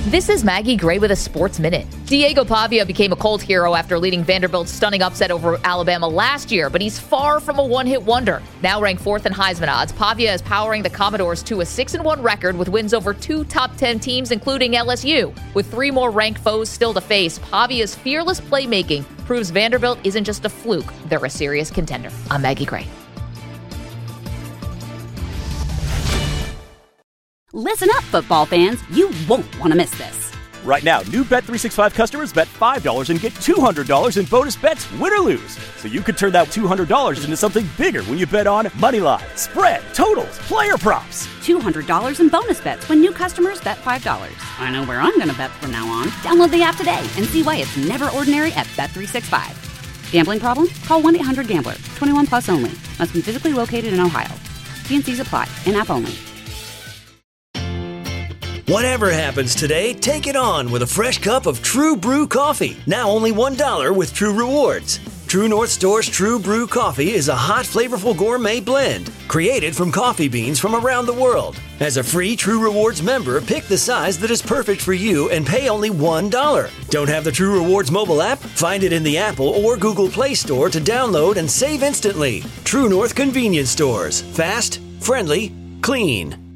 This is Maggie Gray with a Sports Minute. Diego Pavia became a cult hero after leading Vanderbilt's stunning upset over Alabama last year, but he's far from a one-hit wonder. Now ranked 4th in Heisman odds, Pavia is powering the Commodores to a 6-1 record with wins over 2 top 10 teams, including LSU. With 3 more ranked foes still to face, Pavia's fearless playmaking proves Vanderbilt isn't just a fluke, they're a serious contender. I'm Maggie Gray. Listen up, football fans. You won't want to miss this. Right now, new Bet365 customers bet $5 and get $200 in bonus bets, win or lose. So you could turn that $200 into something bigger when you bet on money line, spread, totals, player props. $200 in bonus bets when new customers bet $5. I know where I'm going to bet from now on. Download the app today and see why it's never ordinary at Bet365. Gambling problem? Call 1-800-GAMBLER. 21 plus only. Must be physically located in Ohio. T&Cs apply. In-app only. Whatever happens today, take it on with a fresh cup of True Brew coffee. Now only $1 with True Rewards. True North Store's True Brew coffee is a hot, flavorful gourmet blend created from coffee beans from around the world. As a free True Rewards member, pick the size that is perfect for you and pay only $1. Don't have the True Rewards mobile app? Find it in the Apple or Google Play Store to download and save instantly. True North Convenience Stores. Fast, friendly, clean.